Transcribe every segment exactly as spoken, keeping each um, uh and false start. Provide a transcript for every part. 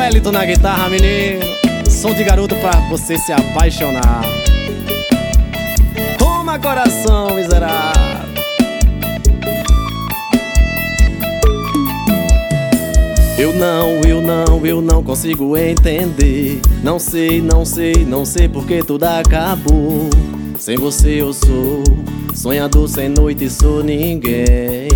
Wellington na guitarra, menino. Som de garoto pra você se apaixonar. Toma coração, miserável. Eu não, eu não, eu não consigo entender. Não sei, não sei, não sei porque tudo acabou. Sem você eu sou sonhador, sem noite sou ninguém.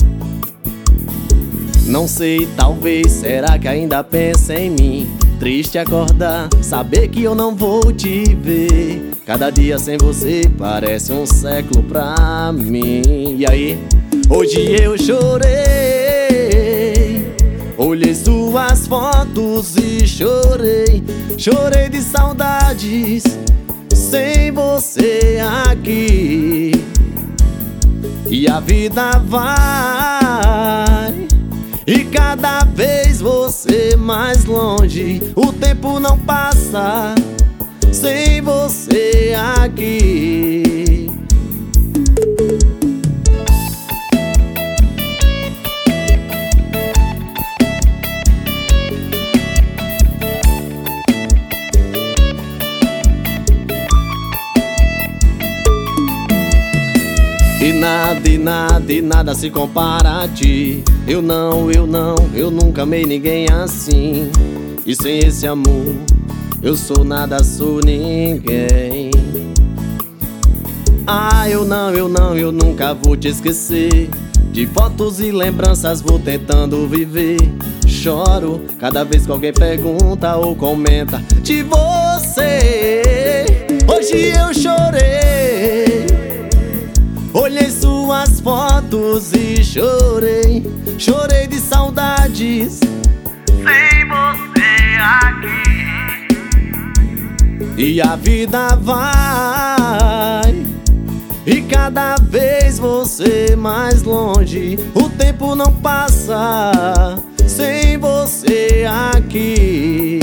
Não sei, talvez, será que ainda pensa em mim? Triste acordar, saber que eu não vou te ver. Cada dia sem você parece um século pra mim. E aí, hoje eu chorei. Olhei suas fotos e chorei. Chorei de saudades sem você aqui. E a vida vai, e cada vez você mais longe. O tempo não passa sem você aqui. E nada, e nada, e nada se compara a ti. Eu não, eu não, eu nunca amei ninguém assim. E sem esse amor, eu sou nada, sou ninguém. Ah, eu não, eu não, eu nunca vou te esquecer. De fotos e lembranças vou tentando viver. Choro cada vez que alguém pergunta ou comenta de você. Hoje eu chorei. Olhei suas fotos e chorei. Chorei de saudades sem você aqui. E a vida vai, e cada vez você mais longe. O tempo não passa sem você aqui.